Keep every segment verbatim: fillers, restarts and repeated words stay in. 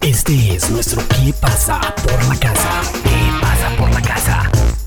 Este es nuestro ¿Qué pasa por la casa? ¿Qué pasa por la casa?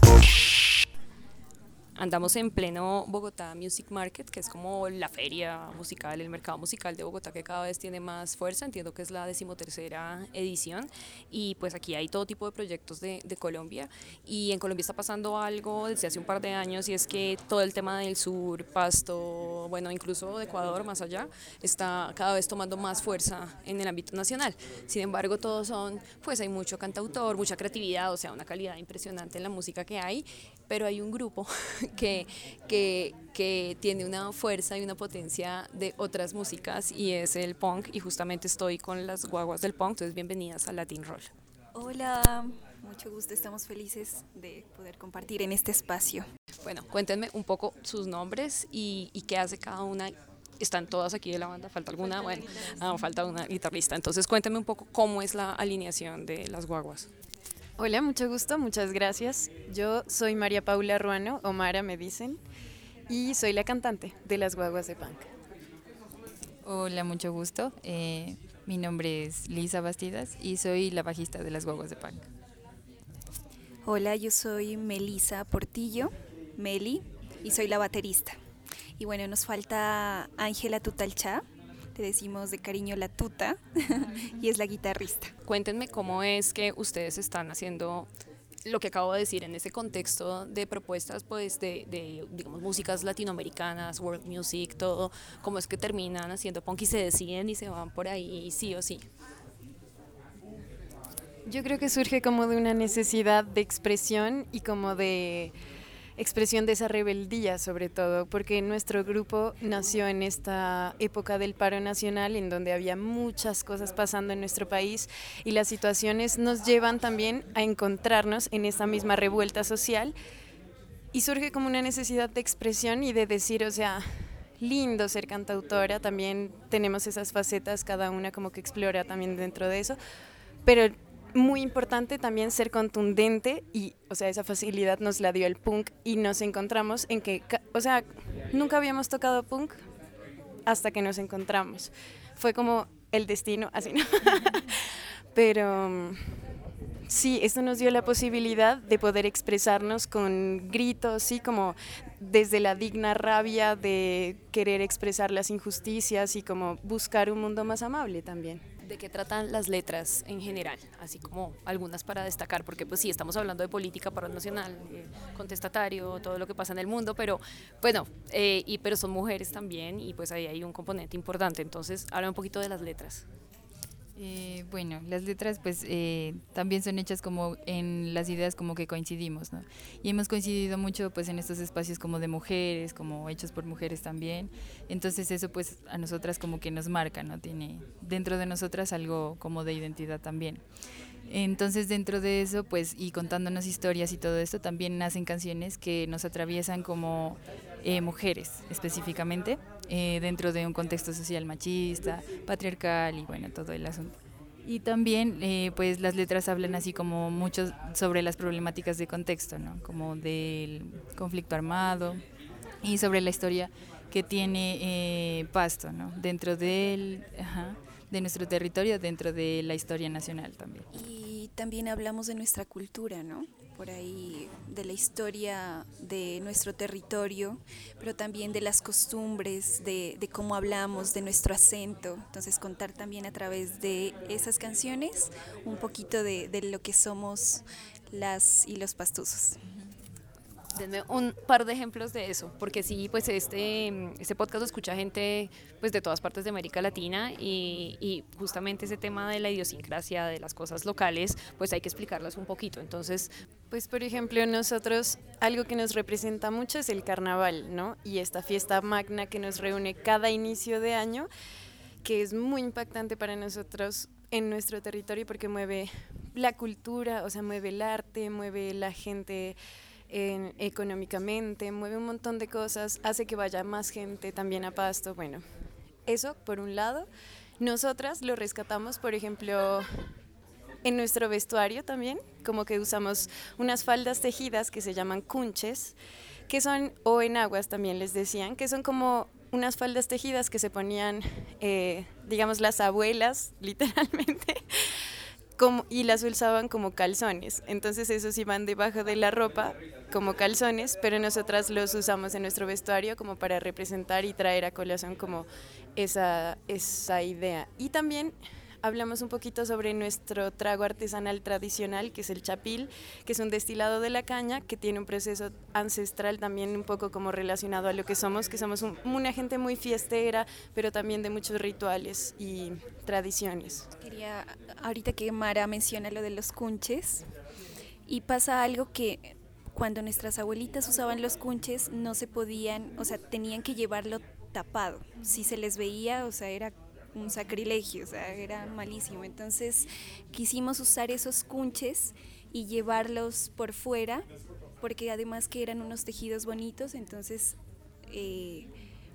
Andamos en pleno Bogotá Music Market, que es como la feria musical, el mercado musical de Bogotá que cada vez tiene más fuerza. Entiendo que es la decimotercera edición y pues aquí hay todo tipo de proyectos de, de Colombia, y en Colombia está pasando algo desde hace un par de años, y es que todo el tema del sur, Pasto, bueno, incluso de Ecuador más allá, está cada vez tomando más fuerza en el ámbito nacional. Sin embargo, todos son, pues hay mucho cantautor, mucha creatividad, o sea, una calidad impresionante en la música que hay, pero hay un grupo que, que, que tiene una fuerza y una potencia de otras músicas, y es el punk, y justamente estoy con las guaguas del punk. Entonces bienvenidas a Latin Roll. Hola, mucho gusto, estamos felices de poder compartir en este espacio. Bueno, cuéntenme un poco sus nombres y, y qué hace cada una. Están todas aquí de la banda, ¿falta alguna? Bueno, ah, falta una guitarrista. Entonces cuéntenme un poco cómo es la alineación de las guaguas. Hola, mucho gusto, muchas gracias. Yo soy María Paula Ruano, o Mara me dicen, y soy la cantante de Las Guaguas de Punk. Hola, mucho gusto. Eh, mi nombre es Lisa Bastidas y soy la bajista de Las Guaguas de Punk. Hola, yo soy Melisa Portillo, Meli, y soy la baterista. Y bueno, nos falta Ángela Tutalchá, te decimos de cariño la Tuta, y es la guitarrista. Cuéntenme cómo es que ustedes están haciendo lo que acabo de decir en ese contexto de propuestas, pues de, de digamos músicas latinoamericanas, world music, todo, cómo es que terminan haciendo punk y se deciden y se van por ahí sí o sí. Yo creo que surge como de una necesidad de expresión y como de expresión de esa rebeldía, sobre todo, porque nuestro grupo nació en esta época del paro nacional, en donde había muchas cosas pasando en nuestro país, y las situaciones nos llevan también a encontrarnos en esta misma revuelta social, y surge como una necesidad de expresión y de decir, o sea, lindo ser cantautora, también tenemos esas facetas, cada una como que explora también dentro de eso, pero muy importante también ser contundente, y o sea, esa facilidad nos la dio el punk, y nos encontramos en que, o sea, nunca habíamos tocado punk hasta que nos encontramos. Fue como el destino, así, ¿no? Pero sí, esto nos dio la posibilidad de poder expresarnos con gritos, sí, como desde la digna rabia de querer expresar las injusticias y como buscar un mundo más amable también. ¿De qué tratan las letras en general? Así como algunas para destacar, porque pues sí, estamos hablando de política, paro nacional, eh, contestatario, todo lo que pasa en el mundo, pero bueno, eh, y, pero son mujeres también, y pues ahí hay un componente importante. Entonces, habla un poquito de las letras. Eh, bueno, las letras pues eh, también son hechas como en las ideas como que coincidimos, ¿no? Y hemos coincidido mucho pues en estos espacios como de mujeres, como hechos por mujeres también. Entonces eso pues a nosotras como que nos marca, ¿no? Tiene dentro de nosotras algo como de identidad también. Entonces dentro de eso pues y contándonos historias y todo esto también nacen canciones que nos atraviesan como eh, mujeres específicamente eh, dentro de un contexto social machista, patriarcal y bueno, todo el asunto. Y también eh, pues las letras hablan así como mucho sobre las problemáticas de contexto, ¿no? Como del conflicto armado y sobre la historia que tiene eh, Pasto, ¿no? Dentro del, ajá, de nuestro territorio, dentro de la historia nacional también. Y también hablamos de nuestra cultura, ¿no? Por ahí, de la historia de nuestro territorio, pero también de las costumbres, de, de cómo hablamos, de nuestro acento. Entonces, contar también a través de esas canciones un poquito de, de lo que somos las y los pastuzos. Denme un par de ejemplos de eso, porque sí, pues este, este podcast lo escucha gente pues de todas partes de América Latina, y, y justamente ese tema de la idiosincrasia, de las cosas locales, pues hay que explicarlas un poquito. Entonces, pues por ejemplo, nosotros algo que nos representa mucho es el carnaval, ¿no? Y esta fiesta magna que nos reúne cada inicio de año, que es muy impactante para nosotros en nuestro territorio porque mueve la cultura, o sea, mueve el arte, mueve la gente En, económicamente, mueve un montón de cosas, hace que vaya más gente también a Pasto. Bueno, eso por un lado. Nosotras lo rescatamos, por ejemplo, en nuestro vestuario también, como que usamos unas faldas tejidas que se llaman cunches, que son, o enaguas también les decían, que son como unas faldas tejidas que se ponían, eh, digamos, las abuelas, literalmente, como, y las usaban como calzones. Entonces esos iban debajo de la ropa como calzones, pero nosotras los usamos en nuestro vestuario como para representar y traer a colación como esa, esa idea. Y también hablamos un poquito sobre nuestro trago artesanal tradicional, que es el chapil, que es un destilado de la caña, que tiene un proceso ancestral también un poco como relacionado a lo que somos, que somos un, una gente muy fiestera, pero también de muchos rituales y tradiciones. Quería, ahorita que Mara menciona lo de los cunches, y pasa algo que cuando nuestras abuelitas usaban los cunches no se podían, o sea, tenían que llevarlo tapado. Si se les veía, o sea, era un sacrilegio, o sea, era malísimo. Entonces quisimos usar esos cunches y llevarlos por fuera, porque además que eran unos tejidos bonitos, entonces eh,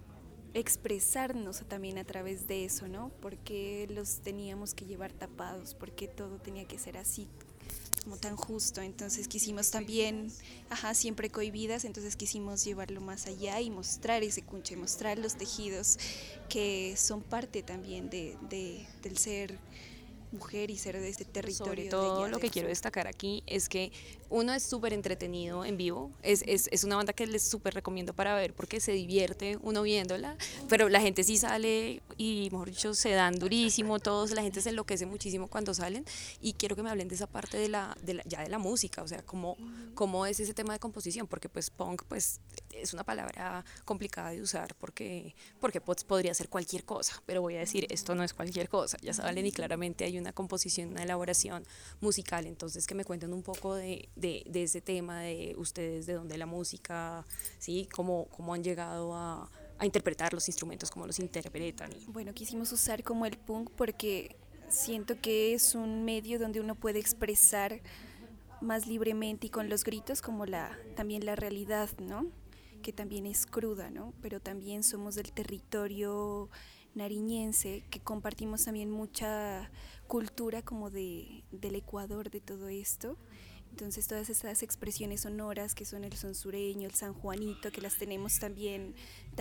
expresarnos también a través de eso, ¿no? Porque los teníamos que llevar tapados, porque todo tenía que ser así, como tan justo. Entonces quisimos también, ajá, siempre cohibidas, entonces quisimos llevarlo más allá y mostrar ese cunche, mostrar los tejidos que son parte también de, de, del ser mujer y ser de este territorio. Sobre todo de lo que quiero sur. destacar aquí es que uno es súper entretenido en vivo, es, es, es una banda que les súper recomiendo para ver porque se divierte uno viéndola, pero la gente sí sale y mejor dicho se dan durísimo todos, la gente se enloquece muchísimo cuando salen y quiero que me hablen de esa parte de la, de la ya de la música, o sea, cómo, cómo es ese tema de composición, porque pues punk pues es una palabra complicada de usar porque, porque pues, podría ser cualquier cosa, pero voy a decir esto no es cualquier cosa, ya saben y claramente hay una composición, una elaboración musical, entonces que me cuenten un poco de, de, de ese tema de ustedes, de dónde la música, ¿sí? Cómo, cómo han llegado a, a interpretar los instrumentos, cómo los interpretan. Bueno, quisimos usar como el punk porque siento que es un medio donde uno puede expresar más libremente y con los gritos como la, también la realidad, ¿no? Que también es cruda, ¿no? Pero también somos del territorio nariñense, que compartimos también mucha cultura como de, del Ecuador, de todo esto. Entonces todas estas expresiones sonoras que son el son sureño, el sanjuanito, que las tenemos también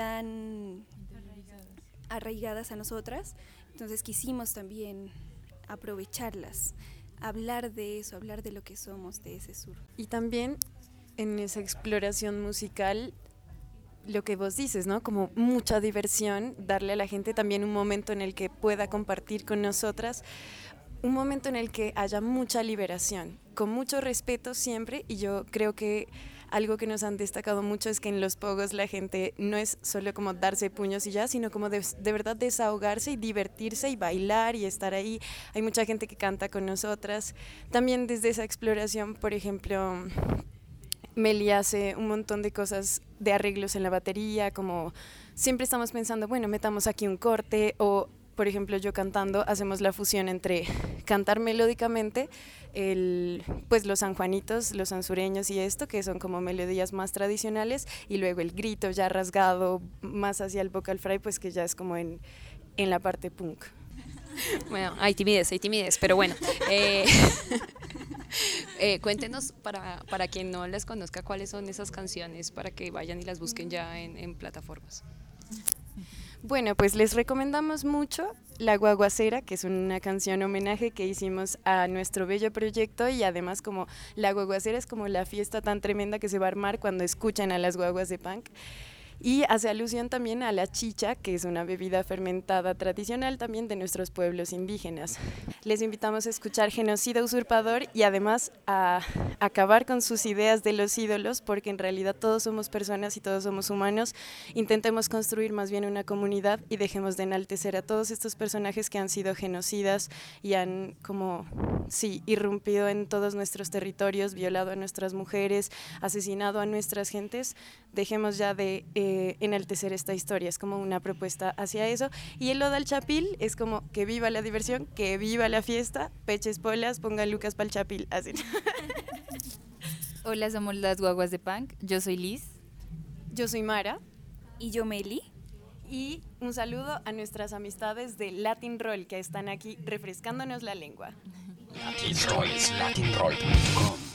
tan arraigadas a nosotras, entonces quisimos también aprovecharlas, hablar de eso, hablar de lo que somos, de ese sur. Y también en esa exploración musical, lo que vos dices, ¿no? Como mucha diversión, darle a la gente también un momento en el que pueda compartir con nosotras, un momento en el que haya mucha liberación, con mucho respeto siempre, y yo creo que algo que nos han destacado mucho es que en los pogos la gente no es solo como darse puños y ya, sino como de, de verdad desahogarse y divertirse y bailar y estar ahí. Hay mucha gente que canta con nosotras. También desde esa exploración, por ejemplo, Meli hace un montón de cosas de arreglos en la batería, como siempre estamos pensando, bueno, metamos aquí un corte, o por ejemplo yo cantando, hacemos la fusión entre cantar melódicamente, el, pues los sanjuanitos, los sansureños y esto, que son como melodías más tradicionales, y luego el grito ya rasgado más hacia el vocal fry, pues que ya es como en, en la parte punk. Bueno, hay timidez, hay timidez, pero bueno. Eh, eh, cuéntenos, para, para quien no las conozca, cuáles son esas canciones para que vayan y las busquen ya en, en plataformas. Bueno, pues les recomendamos mucho La Guaguacera, que es una canción homenaje que hicimos a nuestro bello proyecto, y además como La Guaguacera es como la fiesta tan tremenda que se va a armar cuando escuchan a las guaguas de punk. Y hace alusión también a la chicha, que es una bebida fermentada tradicional también de nuestros pueblos indígenas. Les invitamos a escuchar Genocida Usurpador y además a acabar con sus ideas de los ídolos, porque en realidad todos somos personas y todos somos humanos. Intentemos construir más bien una comunidad y dejemos de enaltecer a todos estos personajes que han sido genocidas y han como, sí, irrumpido en todos nuestros territorios, violado a nuestras mujeres, asesinado a nuestras gentes. Dejemos ya de eh, enaltecer esta historia, es como una propuesta hacia eso. Y el Oda al Chapil es como que viva la diversión, que viva la fiesta, peches polas, pongan Lucas pa'l Chapil, así. Hola, somos las guaguas de punk, yo soy Liz. Yo soy Mara. Y yo, Meli. Y un saludo a nuestras amistades de Latin Roll que están aquí refrescándonos la lengua. Latin Roll es latin roll punto com.